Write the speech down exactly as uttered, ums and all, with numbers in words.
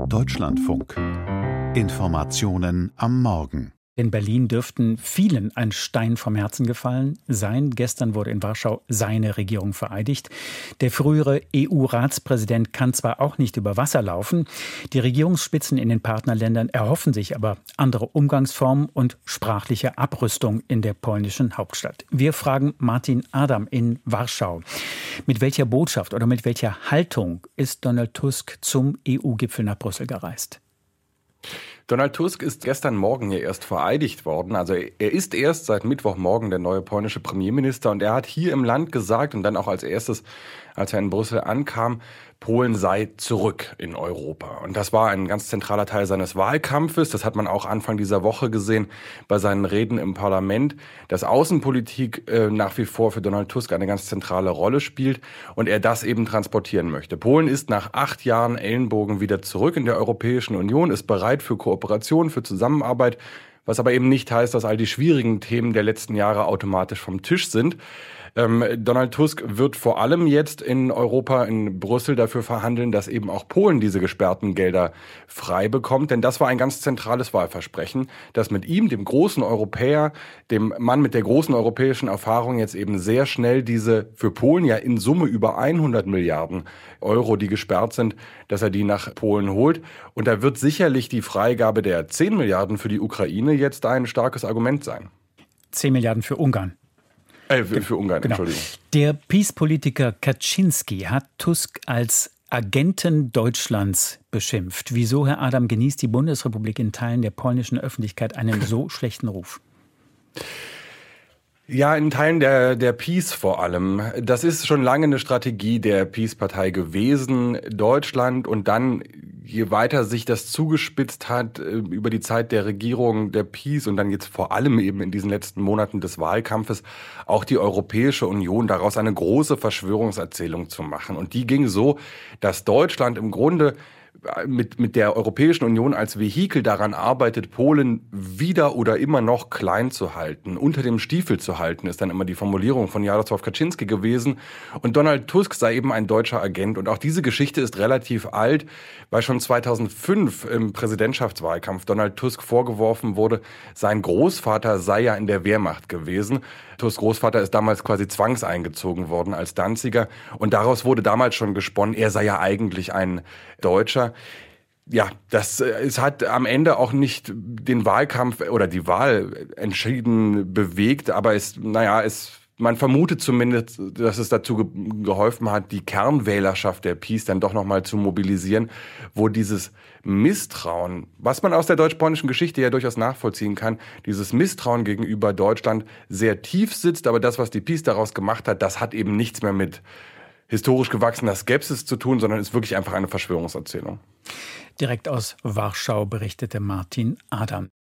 Deutschlandfunk. Informationen am Morgen. In Berlin dürften vielen ein Stein vom Herzen gefallen sein. Gestern wurde in Warschau seine Regierung vereidigt. Der frühere E U-Ratspräsident kann zwar auch nicht über Wasser laufen. Die Regierungsspitzen in den Partnerländern erhoffen sich aber andere Umgangsformen und sprachliche Abrüstung in der polnischen Hauptstadt. Wir fragen Martin Adam in Warschau. Mit welcher Botschaft oder mit welcher Haltung ist Donald Tusk zum E U-Gipfel nach Brüssel gereist? Donald Tusk ist gestern Morgen hier erst vereidigt worden. Also er ist erst seit Mittwochmorgen der neue polnische Premierminister und er hat hier im Land gesagt und dann auch als erstes, als er in Brüssel ankam, Polen sei zurück in Europa. Und das war ein ganz zentraler Teil seines Wahlkampfes. Das hat man auch Anfang dieser Woche gesehen bei seinen Reden im Parlament, dass Außenpolitik äh, nach wie vor für Donald Tusk eine ganz zentrale Rolle spielt und er das eben transportieren möchte. Polen ist nach acht Jahren Ellenbogen wieder zurück in der Europäischen Union, ist bereit für Kooperation, für Zusammenarbeit, was aber eben nicht heißt, dass all die schwierigen Themen der letzten Jahre automatisch vom Tisch sind. Ähm, Donald Tusk wird vor allem jetzt in Europa, in Brüssel dafür verhandeln, dass eben auch Polen diese gesperrten Gelder frei bekommt. Denn das war ein ganz zentrales Wahlversprechen, dass mit ihm, dem großen Europäer, dem Mann mit der großen europäischen Erfahrung, jetzt eben sehr schnell diese für Polen ja in Summe über hundert Milliarden Euro, die gesperrt sind, dass er die nach Polen holt. Und da wird sicherlich die Freigabe der zehn Milliarden für die Ukraine jetzt ein starkes Argument sein. zehn Milliarden für Ungarn. Äh, für, für Ungarn, genau. Entschuldigung. Der Peace-Politiker Kaczynski hat Tusk als Agenten Deutschlands beschimpft. Wieso, Herr Adam, genießt die Bundesrepublik in Teilen der polnischen Öffentlichkeit einen so schlechten Ruf? Ja, in Teilen der, der PiS vor allem. Das ist schon lange eine Strategie der PiS-Partei gewesen. Deutschland und dann, je weiter sich das zugespitzt hat, über die Zeit der Regierung der PiS und dann jetzt vor allem eben in diesen letzten Monaten des Wahlkampfes, auch die Europäische Union daraus eine große Verschwörungserzählung zu machen. Und die ging so, dass Deutschland im Grunde mit, mit der Europäischen Union als Vehikel daran arbeitet, Polen wieder oder immer noch klein zu halten, unter dem Stiefel zu halten, ist dann immer die Formulierung von Jarosław Kaczynski gewesen. Und Donald Tusk sei eben ein deutscher Agent. Und auch diese Geschichte ist relativ alt, weil schon zweitausendfünf im Präsidentschaftswahlkampf Donald Tusk vorgeworfen wurde, sein Großvater sei ja in der Wehrmacht gewesen. Tusks Großvater ist damals quasi zwangseingezogen worden als Danziger. Und daraus wurde damals schon gesponnen, er sei ja eigentlich ein Deutscher. Ja, das es hat am Ende auch nicht den Wahlkampf oder die Wahl entschieden bewegt, aber es, naja, es, man vermutet zumindest, dass es dazu ge- geholfen hat, die Kernwählerschaft der PiS dann doch nochmal zu mobilisieren, wo dieses Misstrauen, was man aus der deutsch-polnischen Geschichte ja durchaus nachvollziehen kann, dieses Misstrauen gegenüber Deutschland sehr tief sitzt, aber das, was die PiS daraus gemacht hat, das hat eben nichts mehr mit historisch gewachsener Skepsis zu tun, sondern ist wirklich einfach eine Verschwörungserzählung. Direkt aus Warschau berichtete Martin Adam.